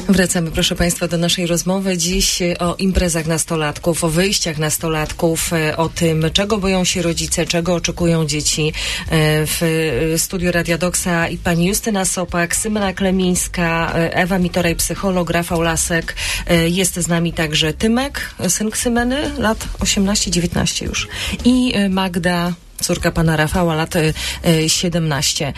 Wracamy, proszę Państwa, do naszej rozmowy. Dziś o imprezach nastolatków, o wyjściach nastolatków, o tym, czego boją się rodzice, czego oczekują dzieci. W studiu Radia Doksa i pani Justyna Sopak, Symona Klemińska, Ewa Mitorej, psycholog, Rafał Lasek. Jest z nami także Tymek, syn Ksymeny, lat 18-19 już. I Magda, córka pana Rafała, lat 17.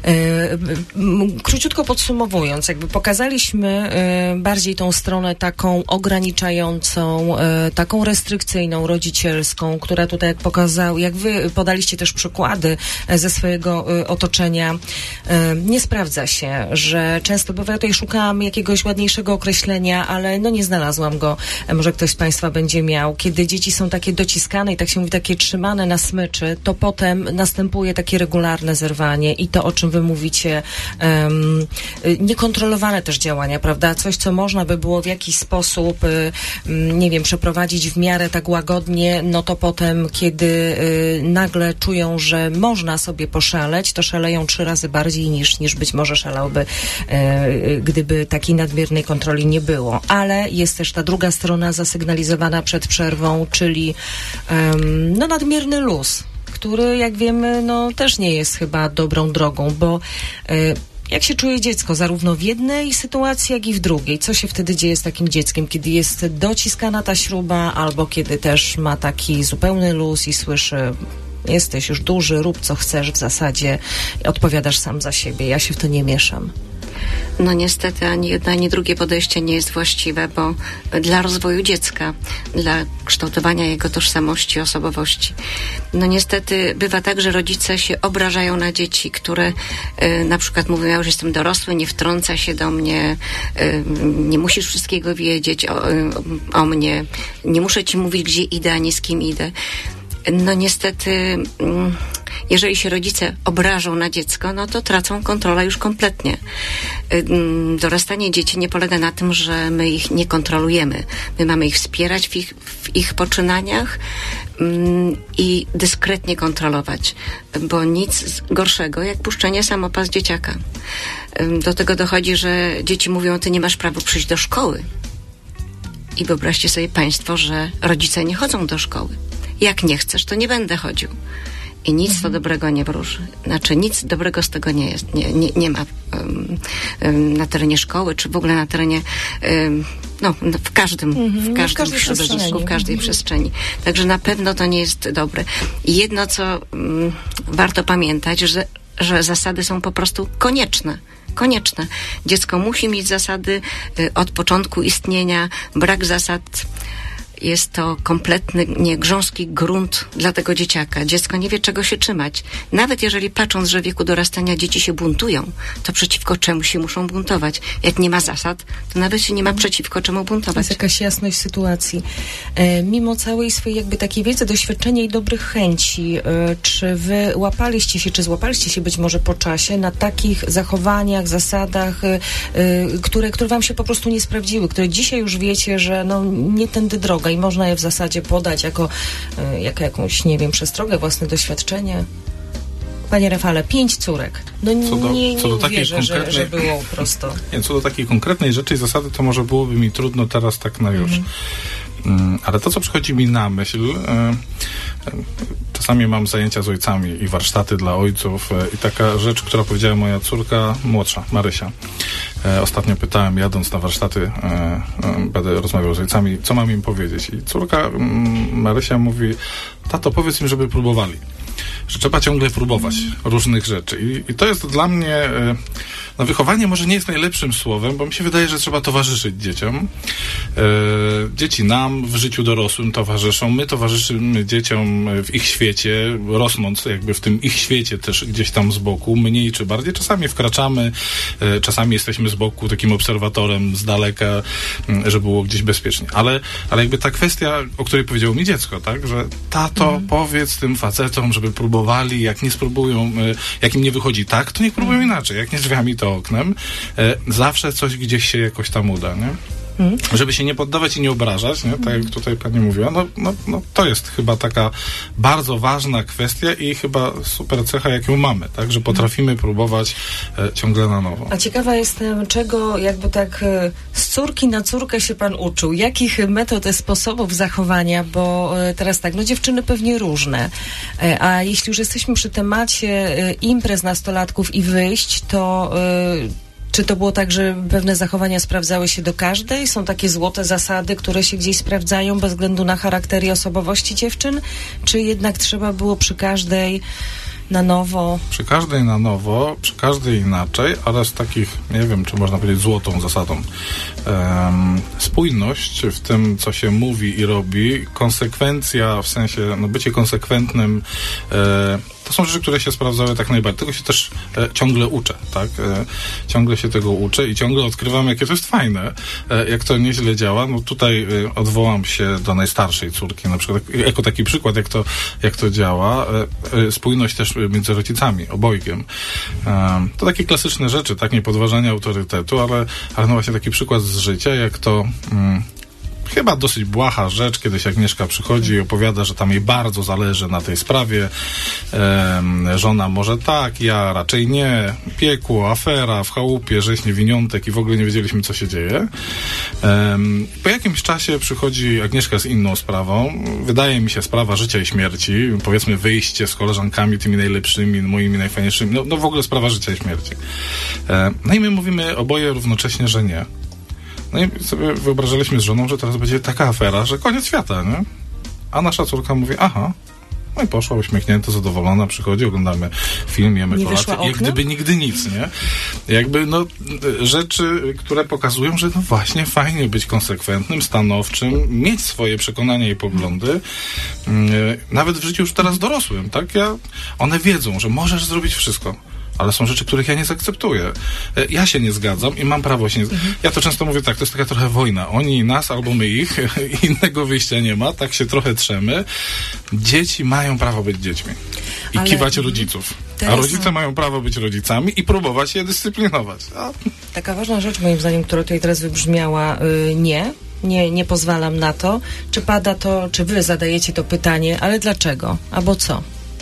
Króciutko podsumowując, jakby pokazaliśmy bardziej tą stronę taką ograniczającą, taką restrykcyjną, rodzicielską, która tutaj jak wy podaliście też przykłady ze swojego otoczenia, nie sprawdza się, że często bywa, ja tutaj szukałam jakiegoś ładniejszego określenia, ale no nie znalazłam go. Może ktoś z Państwa będzie miał. Kiedy dzieci są takie dociskane i tak się mówi, takie trzymane na smyczy, to potem następuje takie regularne zerwanie i to, o czym wy mówicie, niekontrolowane też działania, prawda? Coś, co można by było w jakiś sposób, nie wiem, przeprowadzić w miarę tak łagodnie, no to potem, kiedy nagle czują, że można sobie poszaleć, to szaleją 3 razy bardziej niż być może szalałby, gdyby takiej nadmiernej kontroli nie było. Ale jest też ta druga strona zasygnalizowana przed przerwą, czyli no nadmierny luz, który, jak wiemy, no też nie jest chyba dobrą drogą, bo jak się czuje dziecko, zarówno w jednej sytuacji, jak i w drugiej? Co się wtedy dzieje z takim dzieckiem, kiedy jest dociskana ta śruba, albo kiedy też ma taki zupełny luz i słyszy: jesteś już duży, rób co chcesz, w zasadzie odpowiadasz sam za siebie, ja się w to nie mieszam. No niestety ani jedno, ani drugie podejście nie jest właściwe, bo dla rozwoju dziecka, dla kształtowania jego tożsamości, osobowości. No niestety bywa tak, że rodzice się obrażają na dzieci, które na przykład mówią: ja już jestem dorosły, nie wtrąca się do mnie, nie musisz wszystkiego wiedzieć o mnie, nie muszę ci mówić, gdzie idę, ani z kim idę. No niestety, jeżeli się rodzice obrażą na dziecko, no to tracą kontrolę już kompletnie. Dorastanie dzieci nie polega na tym, że my ich nie kontrolujemy. My mamy ich wspierać w ich poczynaniach i dyskretnie kontrolować, bo nic gorszego jak puszczenie samopas dzieciaka. Do tego dochodzi, że dzieci mówią: ty nie masz prawa przyjść do szkoły. I wyobraźcie sobie Państwo, że rodzice nie chodzą do szkoły. Jak nie chcesz, to nie będę chodził. I nic to dobrego nie wróży. Znaczy nic dobrego z tego nie jest. Nie ma na terenie szkoły, czy w ogóle na terenie w każdym środowisku, w każdej przestrzeni. Także na pewno to nie jest dobre. I jedno, co warto pamiętać, że zasady są po prostu konieczne. Dziecko musi mieć zasady od początku istnienia. Brak zasad jest to kompletnie grząski grunt dla tego dzieciaka. Dziecko nie wie, czego się trzymać. Nawet jeżeli patrząc, że w wieku dorastania dzieci się buntują, to przeciwko czemu się muszą buntować? Jak nie ma zasad, to nawet się nie ma przeciwko czemu buntować. To jest jakaś jasność sytuacji. Mimo całej swojej jakby takiej wiedzy, doświadczenia i dobrych chęci, czy wy złapaliście się być może po czasie na takich zachowaniach, zasadach, które wam się po prostu nie sprawdziły, które dzisiaj już wiecie, że no nie tędy droga i można je w zasadzie podać jako jakąś, nie wiem, przestrogę, własne doświadczenie? Panie Rafale, 5 córek. No nie wierzę, że było prosto. Nie, co do takiej konkretnej rzeczy i zasady, to może byłoby mi trudno teraz tak na już. Ale to, co przychodzi mi na myśl, czasami mam zajęcia z ojcami i warsztaty dla ojców i taka rzecz, która powiedziała moja córka młodsza, Marysia. Ostatnio pytałem, jadąc na warsztaty, będę rozmawiał z ojcami, co mam im powiedzieć. I córka Marysia mówi: tato, powiedz im, żeby próbowali. Że trzeba ciągle próbować różnych rzeczy. I to jest dla mnie... wychowanie może nie jest najlepszym słowem, bo mi się wydaje, że trzeba towarzyszyć dzieciom. Dzieci nam w życiu dorosłym towarzyszą. My towarzyszymy dzieciom w ich świecie, rosnąc jakby w tym ich świecie też gdzieś tam z boku, mniej czy bardziej. Czasami wkraczamy, czasami jesteśmy z boku takim obserwatorem z daleka, żeby było gdzieś bezpiecznie. Ale jakby ta kwestia, o której powiedziało mi dziecko, tak, że tato, powiedz tym facetom, żeby próbowali, jak nie spróbują, jak im nie wychodzi tak, to niech próbują inaczej. Jak nie drzwiami, to oknem. Zawsze coś gdzieś się jakoś tam uda, nie? Żeby się nie poddawać i nie obrażać, nie? Tak jak tutaj pani mówiła, no to jest chyba taka bardzo ważna kwestia i chyba super cecha, jaką mamy, tak? Że potrafimy próbować ciągle na nowo. A ciekawa jestem, czego jakby tak z córki na córkę się pan uczył? Jakich metod, sposobów zachowania? Bo teraz tak, no dziewczyny pewnie różne. A jeśli już jesteśmy przy temacie imprez nastolatków i wyjść, to czy to było tak, że pewne zachowania sprawdzały się do każdej? Są takie złote zasady, które się gdzieś sprawdzają bez względu na charakter i osobowości dziewczyn? Czy jednak trzeba było przy każdej na nowo? Przy każdej na nowo, przy każdej inaczej, ale z takich, nie wiem, czy można powiedzieć złotą zasadą. Spójność w tym, co się mówi i robi, konsekwencja, w sensie, no bycie konsekwentnym, to są rzeczy, które się sprawdzały tak najbardziej. Tego się też ciągle uczę, tak? Ciągle się tego uczę i ciągle odkrywam, jakie to jest fajne, jak to nieźle działa. No tutaj odwołam się do najstarszej córki, na przykład jako taki przykład, jak to działa. Spójność też między rodzicami, obojgiem. To takie klasyczne rzeczy, tak? Nie podważanie autorytetu, ale no właśnie taki przykład z życia, jak to chyba dosyć błaha rzecz, kiedyś Agnieszka przychodzi i opowiada, że tam jej bardzo zależy na tej sprawie. Żona może tak, ja raczej nie. Piekło, afera w chałupie, rzeź niewiniątek i w ogóle nie wiedzieliśmy, co się dzieje. Po jakimś czasie przychodzi Agnieszka z inną sprawą. Wydaje mi się sprawa życia i śmierci. Powiedzmy wyjście z koleżankami tymi najlepszymi, moimi najfajniejszymi. No w ogóle sprawa życia i śmierci. No i my mówimy oboje równocześnie, że nie. No i sobie wyobrażaliśmy z żoną, że teraz będzie taka afera, że koniec świata, nie? A nasza córka mówi, aha. No i poszła uśmiechnięta, zadowolona, przychodzi, oglądamy film, jemy kolację, jak gdyby nigdy nic, nie? Jakby, no, rzeczy, które pokazują, że no właśnie fajnie być konsekwentnym, stanowczym, mieć swoje przekonania i poglądy, nawet w życiu już teraz dorosłym, tak? One wiedzą, że możesz zrobić wszystko. Ale są rzeczy, których ja nie zaakceptuję. Ja się nie zgadzam i mam prawo się nie zgadzać. Ja to często mówię tak, to jest taka trochę wojna. Oni nas, albo my ich. Innego wyjścia nie ma. Tak się trochę trzemy. Dzieci mają prawo być dziećmi. I kiwać rodziców. A rodzice mają prawo być rodzicami i próbować je dyscyplinować. Taka ważna rzecz, moim zdaniem, która tutaj teraz wybrzmiała, nie pozwalam na to. Czy pada to, czy wy zadajecie to pytanie, ale dlaczego? Albo co?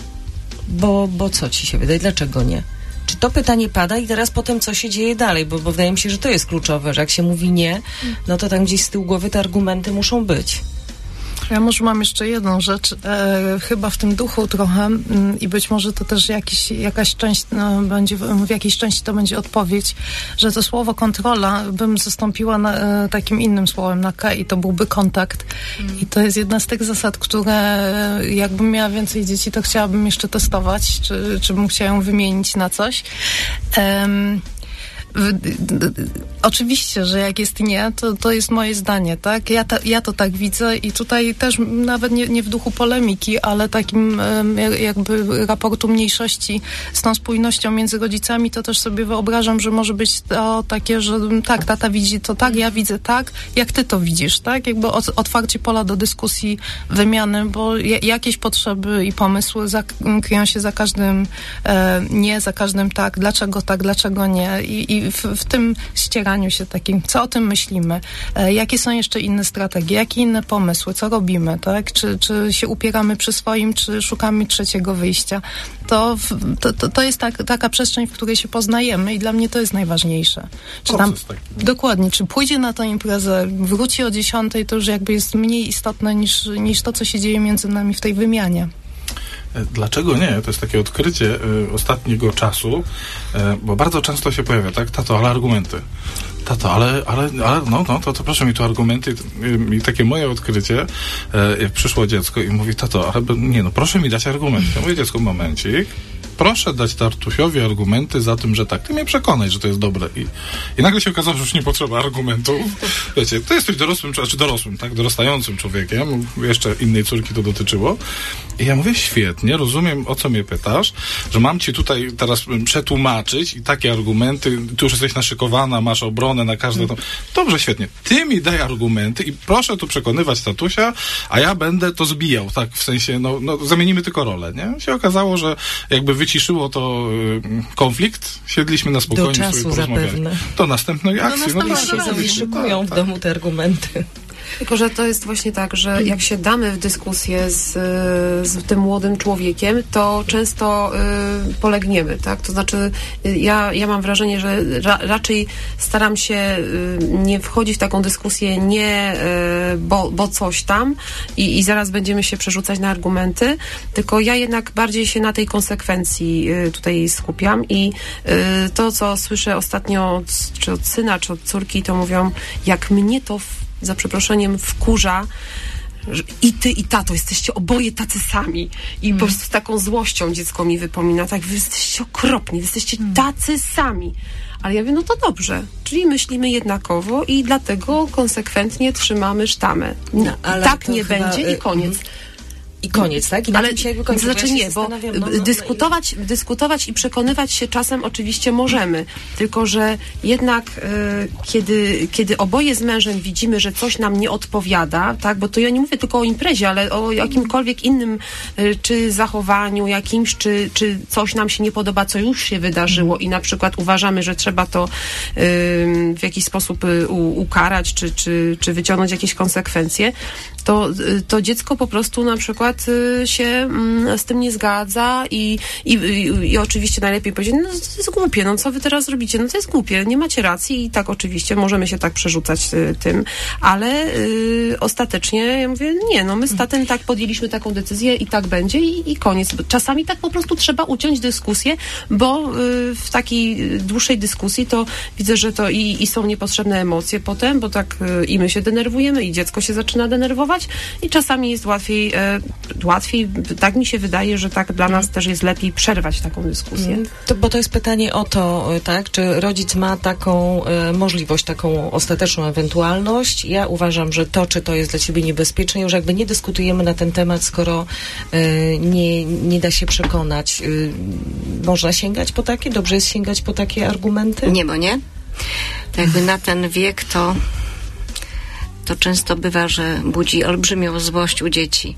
Bo co ci się wydaje? Dlaczego nie? Czy to pytanie pada i teraz potem co się dzieje dalej? Bo wydaje mi się, że to jest kluczowe, że jak się mówi nie, no to tam gdzieś z tyłu głowy te argumenty muszą być. Ja może mam jeszcze jedną rzecz, chyba w tym duchu trochę i być może to też jakaś część będzie, w jakiejś części to będzie odpowiedź, że to słowo kontrola bym zastąpiła takim innym słowem na K i to byłby kontakt. I to jest jedna z tych zasad, które jakbym miała więcej dzieci, to chciałabym jeszcze testować, czy bym chciała ją wymienić na coś. Oczywiście, że jak jest nie, to jest moje zdanie, tak? Ja to tak widzę i tutaj też nawet nie w duchu polemiki, ale takim jakby raportu mniejszości z tą spójnością między rodzicami, to też sobie wyobrażam, że może być to takie, że tak, tata widzi to tak, ja widzę tak, jak ty to widzisz, tak? Jakby otwarcie pola do dyskusji, wymiany, bo jakieś potrzeby i pomysły kryją się za każdym nie, za każdym tak, dlaczego nie i w tym ścieraniu się takim, co o tym myślimy, jakie są jeszcze inne strategie, jakie inne pomysły, co robimy, tak? Czy się upieramy przy swoim, czy szukamy trzeciego wyjścia. To jest taka przestrzeń, w której się poznajemy i dla mnie to jest najważniejsze. Czy tam, dokładnie, czy pójdzie na tę imprezę, wróci o 10:00, to już jakby jest mniej istotne niż to, co się dzieje między nami w tej wymianie. Dlaczego nie? To jest takie odkrycie ostatniego czasu, bo bardzo często się pojawia, tak? Tato, ale argumenty. Tato, ale to proszę mi tu argumenty. I takie moje odkrycie, jak przyszło dziecko i mówi, tato, ale nie, no proszę mi dać argumenty. Ja mówię, dziecko, momencik. Proszę dać Tartusiowi argumenty za tym, że tak, ty mnie przekonaj, że to jest dobre. I nagle się okazało, że już nie potrzeba argumentów. Wiecie, ty jesteś dorosłym, tak, dorastającym człowiekiem. Jeszcze innej córki to dotyczyło. I ja mówię, świetnie, rozumiem, o co mnie pytasz, że mam ci tutaj teraz przetłumaczyć i takie argumenty, ty już jesteś naszykowana, masz obronę, żonę na każde to. Dobrze, świetnie. Ty mi daj argumenty i proszę tu przekonywać tatusia, a ja będę to zbijał, tak, w sensie, zamienimy tylko rolę, nie? Się okazało, że jakby wyciszyło to konflikt, siedliśmy na spokojnie, do czasu sobie porozmawiali. Zapewne. Do następnej akcji. Się szykują w domu te argumenty. Tylko, że to jest właśnie tak, że jak się damy w dyskusję z tym młodym człowiekiem, to często polegniemy, tak? To znaczy, ja mam wrażenie, że raczej staram się nie wchodzić w taką dyskusję bo coś tam i zaraz będziemy się przerzucać na argumenty, tylko ja jednak bardziej się na tej konsekwencji tutaj skupiam i to, co słyszę ostatnio czy od syna, czy od córki, to mówią, jak mnie to za przeproszeniem wkurza, że i ty, i tato, jesteście oboje tacy sami. I po prostu z taką złością dziecko mi wypomina, tak, wy jesteście okropni, wy jesteście tacy sami. Ale ja mówię, no to dobrze, czyli myślimy jednakowo i dlatego konsekwentnie trzymamy sztamę. Tak nie będzie i koniec. I koniec, tak? I na tym się jakby kończy. Znaczy nie, bo dyskutować i przekonywać się czasem oczywiście możemy, tylko że jednak kiedy oboje z mężem widzimy, że coś nam nie odpowiada, tak, bo to ja nie mówię tylko o imprezie, ale o jakimkolwiek innym czy zachowaniu jakimś, czy coś nam się nie podoba, co już się wydarzyło i na przykład uważamy, że trzeba to w jakiś sposób ukarać, czy wyciągnąć jakieś konsekwencje, to dziecko po prostu na przykład się z tym nie zgadza i oczywiście najlepiej powiedzieć, no to jest głupie, no co wy teraz robicie, no to jest głupie, nie macie racji i tak oczywiście możemy się tak przerzucać tym, ale ostatecznie ja mówię, nie, no my z tatem tak podjęliśmy taką decyzję i tak będzie i koniec. Czasami tak po prostu trzeba uciąć dyskusję, bo w takiej dłuższej dyskusji to widzę, że to i są niepotrzebne emocje potem, bo tak i my się denerwujemy i dziecko się zaczyna denerwować i czasami jest łatwiej, tak mi się wydaje, że tak dla nas też jest lepiej przerwać taką dyskusję. Bo to jest pytanie o to, tak, czy rodzic ma taką możliwość, taką ostateczną ewentualność. Ja uważam, że czy to jest dla ciebie niebezpieczne, już jakby nie dyskutujemy na ten temat, skoro nie da się przekonać. Można sięgać po takie? Dobrze jest sięgać po takie argumenty? Nie, bo nie. To jakby na ten wiek to często bywa, że budzi olbrzymią złość u dzieci.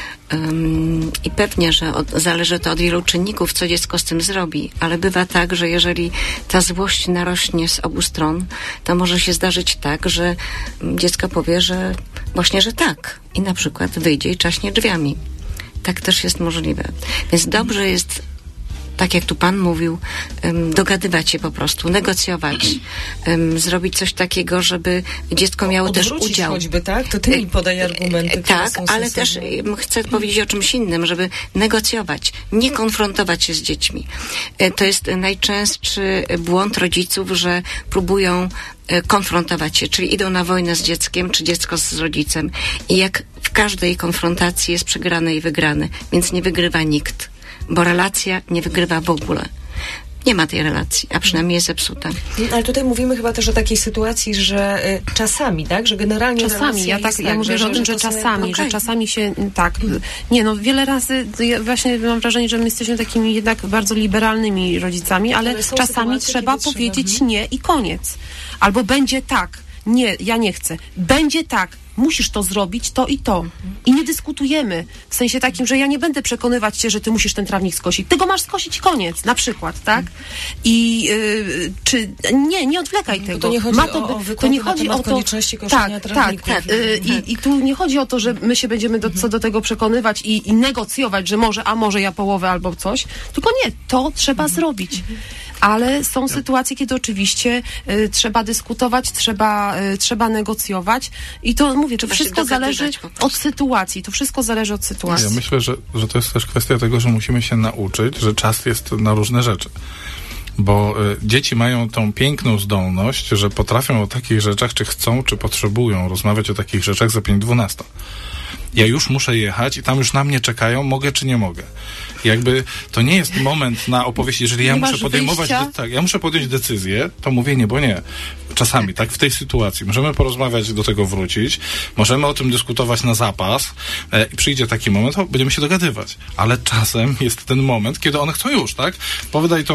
I pewnie, że zależy to od wielu czynników, co dziecko z tym zrobi, ale bywa tak, że jeżeli ta złość narośnie z obu stron, to może się zdarzyć tak, że dziecko powie, że właśnie, że tak i na przykład wyjdzie i czaśnie drzwiami. Tak też jest możliwe. Więc dobrze jest, tak jak tu pan mówił, dogadywać się po prostu, negocjować, zrobić coś takiego, żeby dziecko miało też udział. Choćby, tak? To ty mi podaj argumenty. Tak, ale też chcę powiedzieć o czymś innym, żeby negocjować, nie konfrontować się z dziećmi. To jest najczęstszy błąd rodziców, że próbują konfrontować się, czyli idą na wojnę z dzieckiem, czy dziecko z rodzicem. I jak w każdej konfrontacji jest przegrane i wygrane, więc nie wygrywa nikt. Bo relacja nie wygrywa w ogóle. Nie ma tej relacji, a przynajmniej jest zepsuta. Ale tutaj mówimy chyba też o takiej sytuacji, że czasami, tak? Że generalnie czasami, ja mówię o tym, że czasami, że czasami się tak. Nie, no wiele razy ja właśnie mam wrażenie, że my jesteśmy takimi jednak bardzo liberalnymi rodzicami, ale czasami trzeba powiedzieć nie i koniec. Albo będzie tak. Nie, ja nie chcę. Będzie tak. Musisz to zrobić, to i to. I nie dyskutujemy. W sensie takim, że ja nie będę przekonywać cię, że ty musisz ten trawnik skosić. Ty go masz skosić, koniec. Na przykład, tak? I nie odwlekaj tego. To nie chodzi o konieczności koszenia trawników. Tak. I tu nie chodzi o to, że my się będziemy co do tego przekonywać i negocjować, że może ja połowę albo coś. Tylko nie, to trzeba zrobić. Ale są sytuacje, kiedy oczywiście trzeba dyskutować, trzeba negocjować i to mówię, to wszystko zależy od sytuacji. To wszystko zależy od sytuacji. Ja myślę, że to jest też kwestia tego, że musimy się nauczyć, że czas jest na różne rzeczy. Bo dzieci mają tą piękną zdolność, że potrafią o takich rzeczach, czy chcą, czy potrzebują rozmawiać o takich rzeczach za 5:12. Ja już muszę jechać i tam już na mnie czekają, mogę czy nie mogę. Jakby to nie jest moment na opowieść, jeżeli ja muszę podejmować, ja muszę podjąć decyzję, to mówię nie, bo nie. Czasami, tak, w tej sytuacji. Możemy porozmawiać, do tego wrócić, możemy o tym dyskutować na zapas i przyjdzie taki moment, będziemy się dogadywać. Ale czasem jest ten moment, kiedy one chcą już, tak? Powydaj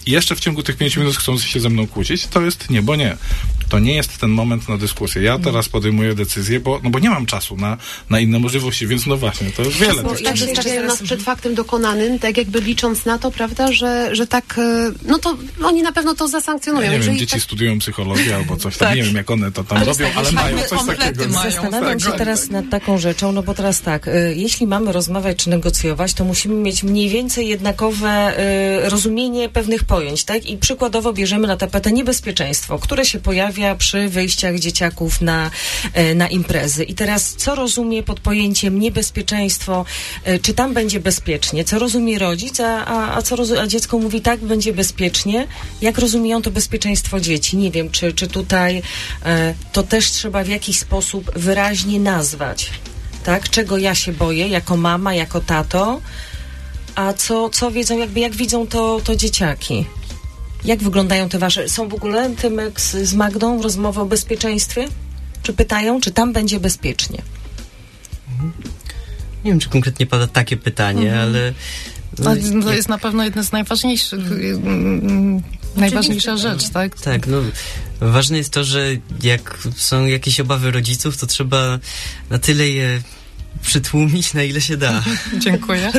i jeszcze w ciągu tych 5 minut chcą się ze mną kłócić, to jest nie, bo nie. To nie jest ten moment na dyskusję. Ja teraz podejmuję decyzję, bo nie mam czasu na inne możliwości, więc no właśnie, to jest wiele. Bo tak stawiają nas przed faktem dokonanym, tak jakby licząc na to, prawda, że tak, no to oni na pewno to zasankcjonują. Ja nie wiem, dzieci studiują psychologię albo coś tam, nie wiem, jak one to tam robią, ale mają coś takiego. Zastanawiam się teraz nad taką rzeczą, no bo teraz tak, jeśli mamy rozmawiać czy negocjować, to musimy mieć mniej więcej jednakowe rozumienie pewnych pojęć, tak? I przykładowo bierzemy na tapetę niebezpieczeństwo, które się pojawia przy wyjściach dzieciaków na imprezy. I teraz, co rozumie pod pojęciem niebezpieczeństwo? Czy tam będzie bezpiecznie? Co rozumie rodzic? A dziecko mówi, tak, będzie bezpiecznie. Jak rozumieją to bezpieczeństwo dzieci? Nie wiem, czy tutaj to też trzeba w jakiś sposób wyraźnie nazwać. Tak? Czego ja się boję jako mama, jako tato? A co wiedzą, jak widzą to dzieciaki? Jak wyglądają te wasze... Są w ogóle, Tymek, z Magdą rozmowy o bezpieczeństwie? Czy pytają, czy tam będzie bezpiecznie? Nie wiem, czy konkretnie pada takie pytanie, ale... To jest na pewno jedna z najważniejszych, najważniejsza rzecz, tak? Tak, no ważne jest to, że jak są jakieś obawy rodziców, to trzeba na tyle je przytłumić, na ile się da. Dziękuję.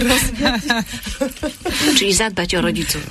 Czyli zadbać o rodziców.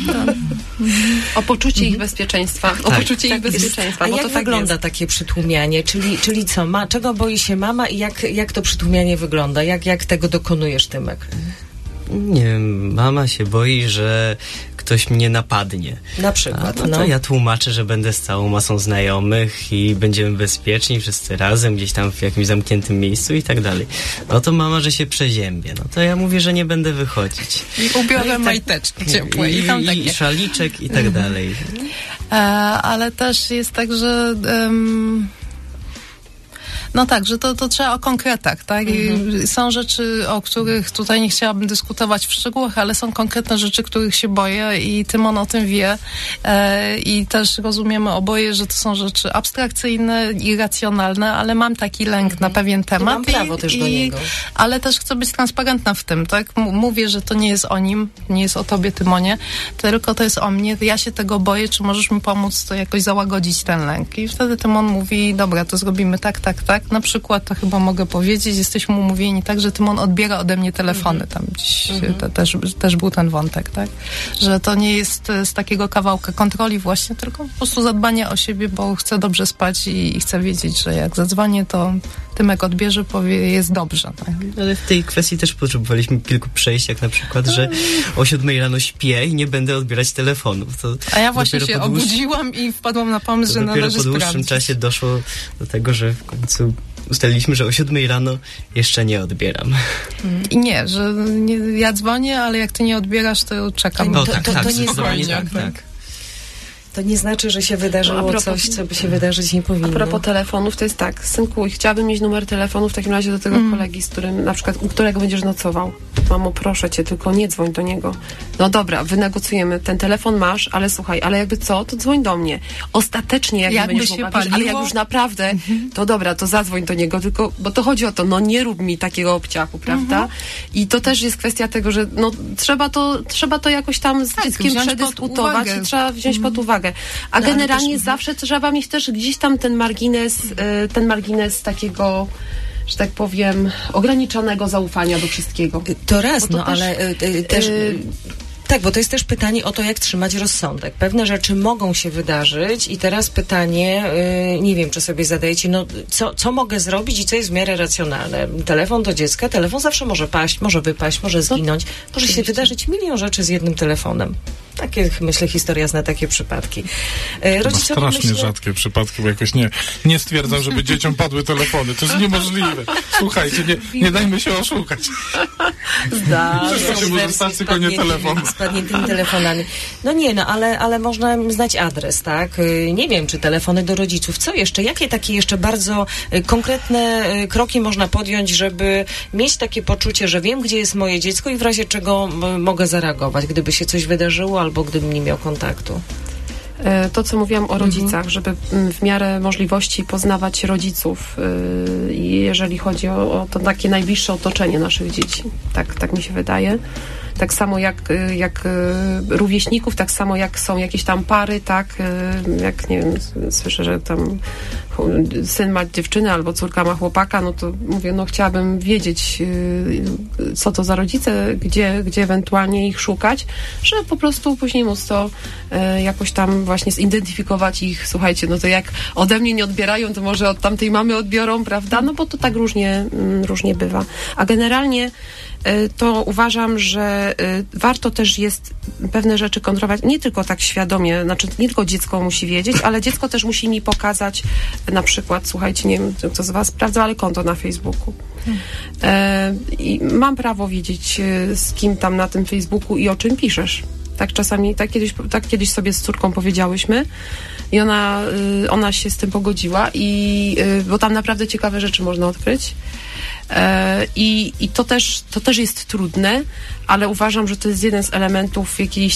O poczucie ich bezpieczeństwa. O poczucie ich bezpieczeństwa. A bo jak to tak wygląda jest. takie przytłumianie? Czyli co? Czego boi się mama i jak to przytłumianie wygląda? Jak tego dokonujesz, Tymek? Nie wiem, mama się boi, że ktoś mnie napadnie. Na przykład, to ja tłumaczę, że będę z całą masą znajomych i będziemy bezpieczni wszyscy razem, gdzieś tam w jakimś zamkniętym miejscu i tak dalej. No to mama, że się przeziębie. No to ja mówię, że nie będę wychodzić. I ubiorę majteczki ciepłe i szaliczek i tak dalej. Ale też jest tak, że... No tak, że to trzeba o konkretach, tak? I są rzeczy, o których tutaj nie chciałabym dyskutować w szczegółach, ale są konkretne rzeczy, których się boję i Tymon o tym wie. I też rozumiemy oboje, że to są rzeczy abstrakcyjne, irracjonalne, ale mam taki lęk na pewien temat. I mam prawo też do niego. Ale też chcę być transparentna w tym, tak? Mówię, że to nie jest o nim, nie jest o tobie, Tymonie, tylko to jest o mnie. Ja się tego boję, czy możesz mi pomóc to jakoś załagodzić ten lęk? I wtedy Tymon mówi, dobra, to zrobimy tak. Na przykład, to chyba mogę powiedzieć, jesteśmy umówieni tak, że Tymon odbiera ode mnie telefony. Tam gdzieś też był ten wątek, tak? Że to nie jest z takiego kawałka kontroli właśnie, tylko po prostu zadbanie o siebie, bo chcę dobrze spać i chcę wiedzieć, że jak zadzwonię, to Tymek odbierze, powie, jest dobrze. Tak? Ale w tej kwestii też potrzebowaliśmy kilku przejść, jak na przykład, że o 7 rano śpię i nie będę odbierać telefonów. A ja właśnie się obudziłam i wpadłam na pomysł, że należy sprawdzić. Dopiero po dłuższym czasie doszło do tego, że w końcu ustaliliśmy, że o 7 rano jeszcze nie odbieram. I nie, że ja dzwonię, ale jak ty nie odbierasz, to czekam. To nie tak. To nie znaczy, że się wydarzyło coś, co by się wydarzyć nie powinno. A propos telefonów, to jest tak, synku, chciałabym mieć numer telefonu w takim razie do tego kolegi, z którym, na przykład, u którego będziesz nocował. Mamo, proszę cię, tylko nie dzwoń do niego. No dobra, wynegocjujemy, ten telefon masz, ale słuchaj, ale jakby co, to dzwoń do mnie. Ostatecznie, jak nie będziesz mogła, ale jak już naprawdę, to dobra, to zadzwoń do niego, tylko, bo to chodzi o to, no nie rób mi takiego obciachu, prawda? I to też jest kwestia tego, że no trzeba to jakoś tam z dzieckiem przedyskutować i trzeba wziąć pod uwagę. A generalnie zawsze trzeba mieć też gdzieś tam ten margines takiego, że tak powiem, ograniczonego zaufania do wszystkiego. To raz, to ale też... Tak, bo to jest też pytanie o to, jak trzymać rozsądek. Pewne rzeczy mogą się wydarzyć i teraz pytanie, nie wiem, czy sobie zadajecie, no co mogę zrobić i co jest w miarę racjonalne. Telefon do dziecka, telefon zawsze może paść, może wypaść, może zginąć. Może się wydarzyć milion rzeczy z jednym telefonem. Takie, myślę, historia zna takie przypadki. Strasznie rzadkie przypadki, bo jakoś nie stwierdzam, żeby dzieciom padły telefony. To jest niemożliwe. Słuchajcie, nie dajmy się oszukać. Wszystko się może stać, tylko nie telefon. Spadniętymi telefonami. No nie, ale można znać adres, tak? Nie wiem, czy telefony do rodziców. Co jeszcze? Jakie takie jeszcze bardzo konkretne kroki można podjąć, żeby mieć takie poczucie, że wiem, gdzie jest moje dziecko i w razie czego mogę zareagować, gdyby się coś wydarzyło albo gdybym nie miał kontaktu? To, co mówiłam o rodzicach, żeby w miarę możliwości poznawać rodziców, jeżeli chodzi o to takie najbliższe otoczenie naszych dzieci. Tak mi się wydaje. tak samo jak rówieśników, tak samo jak są jakieś tam pary, tak, jak nie wiem, słyszę, że tam syn ma dziewczynę albo córka ma chłopaka, no to mówię, no chciałabym wiedzieć, co to za rodzice, gdzie ewentualnie ich szukać, że po prostu później móc to jakoś tam właśnie zidentyfikować ich. Słuchajcie, no to jak ode mnie nie odbierają, to może od tamtej mamy odbiorą, prawda? No bo to tak różnie bywa. A generalnie to uważam, że warto też jest pewne rzeczy kontrolować, nie tylko tak świadomie, znaczy nie tylko dziecko musi wiedzieć, ale dziecko też musi mi pokazać na przykład, słuchajcie, nie wiem, kto z was sprawdza, ale konto na Facebooku. I mam prawo wiedzieć, z kim tam na tym Facebooku i o czym piszesz. Tak czasami, tak kiedyś sobie z córką powiedziałyśmy i ona się z tym pogodziła bo tam naprawdę ciekawe rzeczy można odkryć. I to też jest trudne, ale uważam, że to jest jeden z elementów jakiejś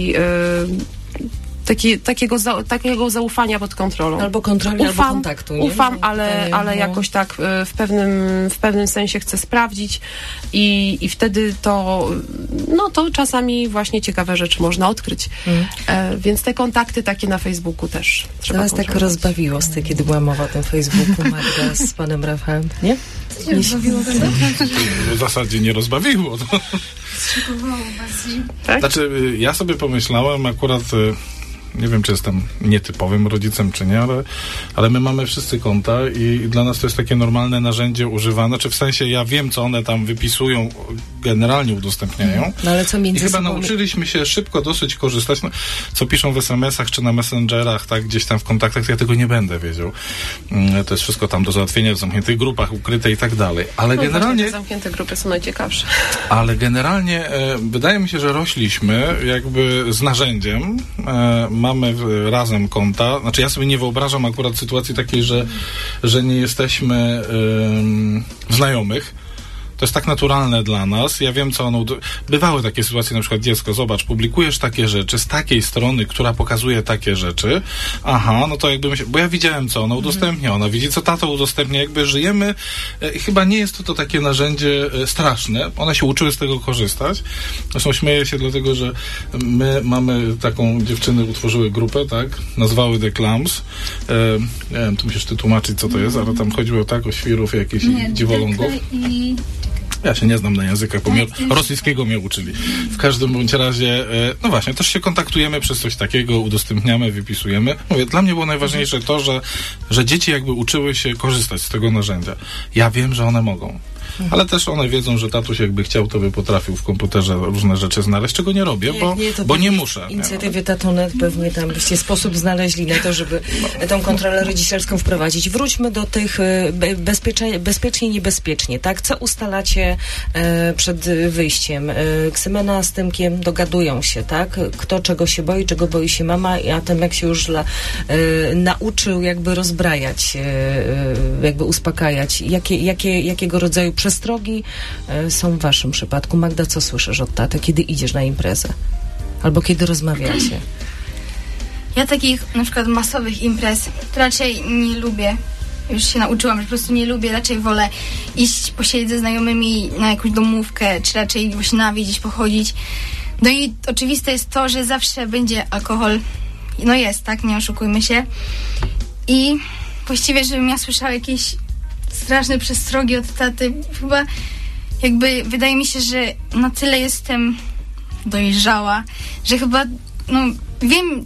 takiego zaufania pod kontrolą. Albo kontroli, albo kontaktu. Nie? Ufam, ale jakoś tak w pewnym sensie chcę sprawdzić i wtedy to czasami właśnie ciekawe rzeczy można odkryć. Więc te kontakty takie na Facebooku też trzeba nas tak rozbawiło z tej, kiedy była mowa o tym Facebooku, Magda z panem Rafałem, nie? Nie rozbawiło, prawda? W zasadzie nie rozbawiło. Zszokowało bardziej. Tak? Znaczy, ja sobie pomyślałem akurat... Nie wiem, czy jestem nietypowym rodzicem, czy nie, ale my mamy wszyscy konta i dla nas to jest takie normalne narzędzie używane, czy w sensie ja wiem, co one tam wypisują, generalnie udostępniają. No ale co między I chyba sobą... nauczyliśmy się szybko dosyć korzystać, co piszą w SMS-ach, czy na Messengerach, tak, gdzieś tam w kontaktach, to ja tego nie będę wiedział. To jest wszystko tam do załatwienia w zamkniętych grupach, ukryte i tak dalej. Ale generalnie... Te zamknięte grupy są najciekawsze. Ale generalnie wydaje mi się, że rośliśmy jakby z narzędziem, mamy razem konta. Znaczy ja sobie nie wyobrażam akurat sytuacji takiej, że nie jesteśmy znajomych. To jest tak naturalne dla nas. Ja wiem, co ono... Bywały takie sytuacje, na przykład dziecko, zobacz, publikujesz takie rzeczy z takiej strony, która pokazuje takie rzeczy. Aha, no to jakby bo ja widziałem, co ona udostępnia. Ona widzi, co tato udostępnia. Jakby żyjemy... Chyba nie jest to takie narzędzie straszne. One się uczyły z tego korzystać. Zresztą śmieję się dlatego, że my mamy taką... Dziewczyny utworzyły grupę, tak? Nazwały The Clams. Nie wiem, tu musisz ty tłumaczyć, co to jest, ale tam chodziło o świrów jakichś dziwolągów. Ja się nie znam na językach, bo rosyjskiego mnie uczyli. W każdym bądź razie, no właśnie, też się kontaktujemy przez coś takiego, udostępniamy, wypisujemy. Mówię, dla mnie było najważniejsze to, że dzieci jakby uczyły się korzystać z tego narzędzia. Ja wiem, że one mogą. Ale też one wiedzą, że tatuś jakby chciał, to by potrafił w komputerze różne rzeczy znaleźć, czego nie robię, bo nie muszę. W inicjatywie Tatonet pewnie tam byście sposób znaleźli na to, żeby tą kontrolę rodzicielską wprowadzić. Wróćmy do tych bezpiecznie, niebezpiecznie, tak? Co ustalacie przed wyjściem? Ksymena z Tymkiem dogadują się, tak? Kto czego się boi, czego boi się mama, a Tymek się już nauczył jakby rozbrajać, jakby uspokajać. Jakiego rodzaju przestrogi są w waszym przypadku? Magda, co słyszysz od taty, kiedy idziesz na imprezę? Albo kiedy rozmawiacie? Ja takich na przykład masowych imprez raczej nie lubię. Już się nauczyłam, że po prostu nie lubię. Raczej wolę iść posiedzieć ze znajomymi na jakąś domówkę, czy raczej właśnie nawiedzić, pochodzić. No i oczywiste jest to, że zawsze będzie alkohol. No jest, tak? Nie oszukujmy się. I właściwie, żebym ja słyszała jakieś straszne przestrogi od taty. Chyba jakby wydaje mi się, że na tyle jestem dojrzała, że chyba wiem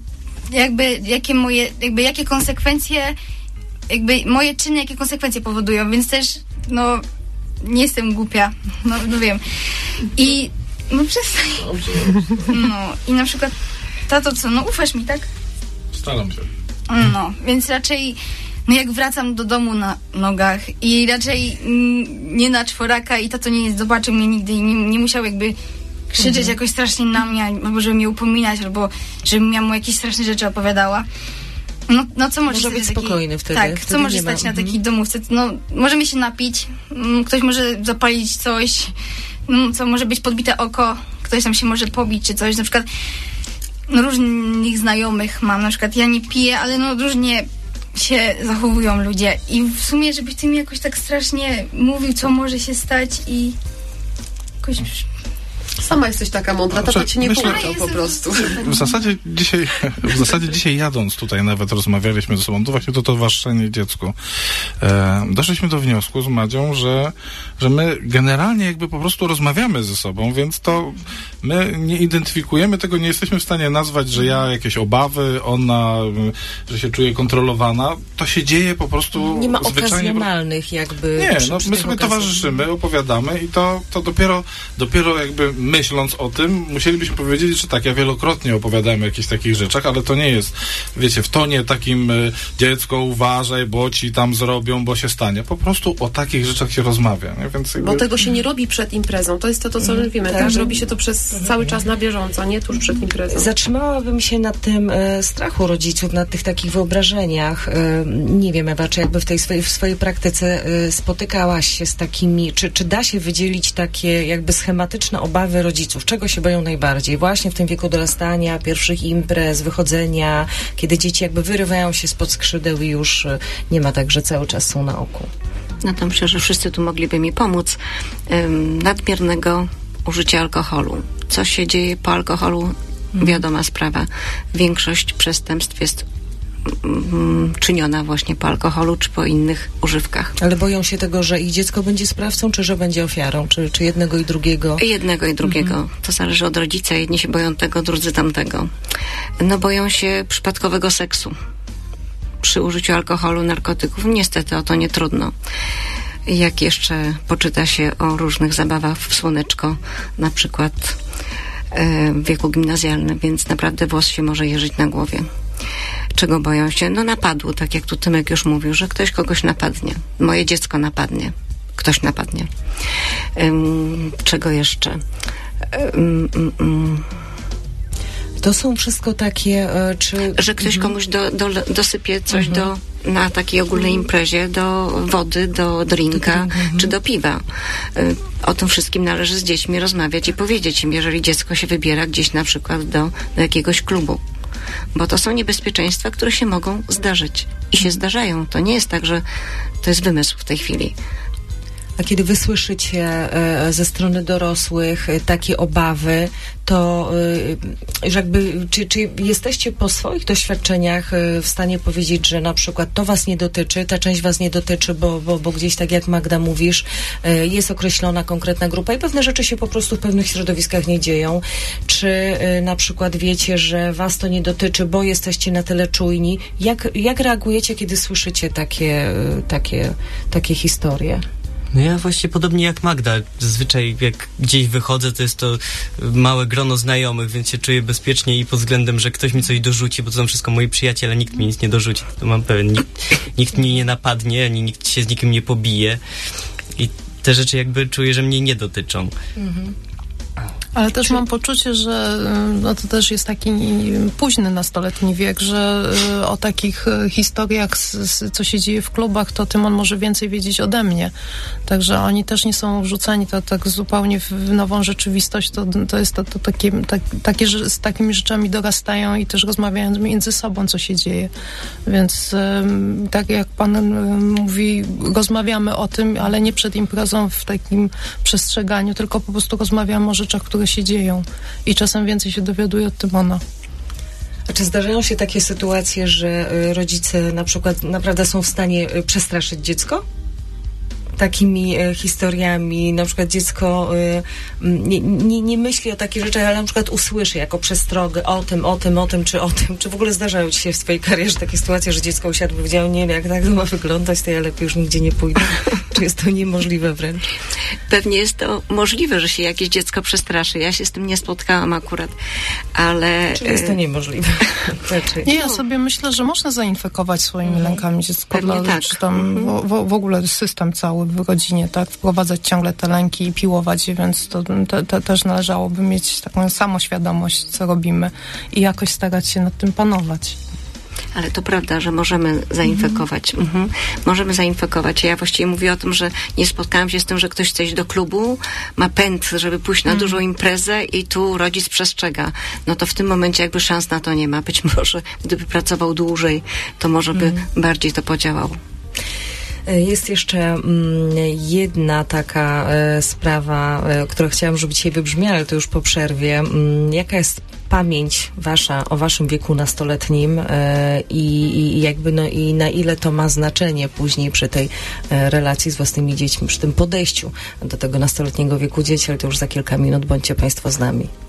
jakie konsekwencje moje czyny, jakie konsekwencje powodują, więc też nie jestem głupia. No wiem. I przestań. I na przykład tato co? Ufasz mi, tak? Staram się. Więc raczej jak wracam do domu na nogach i raczej nie na czworaka i tato nie zobaczył mnie nigdy i nie musiał jakby krzyczeć jakoś strasznie na mnie, albo żeby mnie upominać, albo żebym ja mu jakieś straszne rzeczy opowiadała. Co może być spokojny wtedy. Tak, wtedy co może stać na takiej domówce? Możemy się napić, ktoś może zapalić coś, co może być podbite oko, ktoś tam się może pobić czy coś, na przykład różnych znajomych mam, na przykład ja nie piję, ale różnie się zachowują ludzie i w sumie, żebyś ty mi jakoś tak strasznie mówił, co może się stać i jakoś... Sama jesteś taka mądra, tata cię nie pouczał po prostu. W zasadzie dzisiaj jadąc tutaj nawet rozmawialiśmy ze sobą, to właśnie to towarzyszenie dziecku. Doszliśmy do wniosku z Madzią, że my generalnie jakby po prostu rozmawiamy ze sobą, więc to my nie identyfikujemy tego, nie jesteśmy w stanie nazwać, że ja jakieś obawy, ona, że się czuje kontrolowana. To się dzieje po prostu nie ma zwyczajnie. Okazjonalnych jakby. Nie, no my sobie towarzyszymy, opowiadamy i to dopiero jakby myśląc o tym, musielibyśmy powiedzieć, że tak, ja wielokrotnie opowiadałem o jakichś takich rzeczach, ale to nie jest, wiecie, w tonie takim dziecko uważaj, bo ci tam zrobią, bo się stanie. Po prostu o takich rzeczach się rozmawia. Nie? Więc jakby... Bo tego się nie robi przed imprezą. To jest to co mówimy, tak? Robi się to przez cały czas na bieżąco, nie tuż przed imprezą. Zatrzymałabym się na tym strachu rodziców, na tych takich wyobrażeniach. Nie wiem, Ewa, czy jakby w swojej praktyce spotykałaś się z takimi, czy da się wydzielić takie jakby schematyczne obawy rodziców? Czego się boją najbardziej? Właśnie w tym wieku dorastania, pierwszych imprez, wychodzenia, kiedy dzieci jakby wyrywają się spod skrzydeł i już nie ma tak, że cały czas są na oku. No to myślę, że wszyscy tu mogliby mi pomóc. Nadmiernego użycia alkoholu. Co się dzieje po alkoholu? Wiadoma sprawa. Większość przestępstw jest czyniona właśnie po alkoholu czy po innych używkach. Ale boją się tego, że ich dziecko będzie sprawcą, czy że będzie ofiarą? Czy jednego i drugiego? Jednego i drugiego. To zależy od rodzica. Jedni się boją tego, drudzy tamtego. No boją się przypadkowego seksu. Przy użyciu alkoholu, narkotyków. Niestety o to nie trudno. Jak jeszcze poczyta się o różnych zabawach w słoneczko, na przykład w wieku gimnazjalnym, więc naprawdę włos się może jeżyć na głowie. Czego boją się? No napadu, tak jak tu Tymek już mówił, że ktoś kogoś napadnie. Moje dziecko napadnie. Ktoś napadnie. Czego jeszcze? To są wszystko takie, Że ktoś komuś dosypie coś na takiej ogólnej imprezie, do wody, do drinka, czy do piwa. O tym wszystkim należy z dziećmi rozmawiać i powiedzieć im, jeżeli dziecko się wybiera gdzieś na przykład do jakiegoś klubu. Bo to są niebezpieczeństwa, które się mogą zdarzyć. I się zdarzają. To nie jest tak, że to jest wymysł w tej chwili. A kiedy wy słyszycie ze strony dorosłych takie obawy, to że jakby, czy jesteście po swoich doświadczeniach w stanie powiedzieć, że na przykład to was nie dotyczy, ta część was nie dotyczy, bo gdzieś tak jak Magda mówisz, jest określona konkretna grupa i pewne rzeczy się po prostu w pewnych środowiskach nie dzieją. Czy na przykład wiecie, że was to nie dotyczy, bo jesteście na tyle czujni? Jak reagujecie, kiedy słyszycie takie historie? No ja właśnie podobnie jak Magda. Zazwyczaj jak gdzieś wychodzę, to jest to małe grono znajomych, więc się czuję bezpiecznie i pod względem, że ktoś mi coś dorzuci, bo to są wszystko moi przyjaciele, nikt mi nic nie dorzuci. To mam pewien, nikt mnie nie napadnie, ani nikt się z nikim nie pobije. I te rzeczy jakby czuję, że mnie nie dotyczą. Ale też mam poczucie, że no to też jest taki późny nastoletni wiek, że o takich historiach, co się dzieje w klubach, to Tymon może więcej wiedzieć ode mnie. Także oni też nie są wrzucani to tak zupełnie w nową rzeczywistość. To jest to takie, że z takimi rzeczami dorastają i też rozmawiają między sobą, co się dzieje. Więc tak jak pan mówi, rozmawiamy o tym, ale nie przed imprezą w takim przestrzeganiu, tylko po prostu rozmawiamy o rzeczach, które się dzieją i czasem więcej się dowiaduje od Tymona. A czy zdarzają się takie sytuacje, że rodzice na przykład naprawdę są w stanie przestraszyć dziecko? Takimi historiami, na przykład dziecko nie myśli o takich rzeczach, ale na przykład usłyszy jako przestrogę o tym, czy w ogóle zdarzają ci się w swojej karierze takie sytuacje, że dziecko usiadło i powiedziało, nie wiem, jak tak to ma wyglądać, to ja lepiej już nigdzie nie pójdę. Czy jest to niemożliwe wręcz? Pewnie jest to możliwe, że się jakieś dziecko przestraszy. Ja się z tym nie spotkałam akurat, ale... Czy jest to niemożliwe? Nie, ja sobie myślę, że można zainfekować swoimi lękami dziecko, czy tam w ogóle system cały w rodzinie, tak, wprowadzać ciągle te lęki i piłować je, więc to też należałoby mieć taką samoświadomość, co robimy i jakoś starać się nad tym panować. Ale to prawda, że możemy zainfekować. Możemy zainfekować. Ja właściwie mówię o tym, że nie spotkałam się z tym, że ktoś chce iść do klubu, ma pęd, żeby pójść na dużą imprezę i tu rodzic przestrzega. No to w tym momencie jakby szans na to nie ma. Być może gdyby pracował dłużej, to może by bardziej to podziałało. Jest jeszcze jedna taka sprawa, którą chciałam, żeby dzisiaj wybrzmiała, ale to już po przerwie. Jaka jest pamięć wasza o waszym wieku nastoletnim i jakby i na ile to ma znaczenie później przy tej relacji z własnymi dziećmi, przy tym podejściu do tego nastoletniego wieku dzieci, ale to już za kilka minut. Bądźcie Państwo z nami.